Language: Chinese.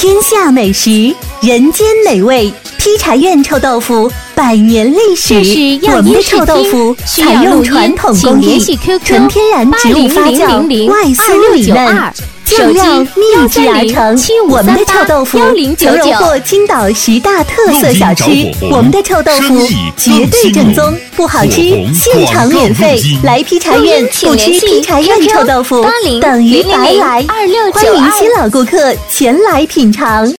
天下美食，人间美味。劈柴院臭豆腐100年历史，我们的臭豆腐采用传统工艺，纯天然植物发酵，外酥里嫩，酱料秘制而成。我们的臭豆腐曾荣获青岛10大特色小吃。我们的臭豆腐绝对正宗，不好吃现场免费。来劈柴院不吃劈柴院臭豆腐等于白来。欢迎新老顾客前来品尝。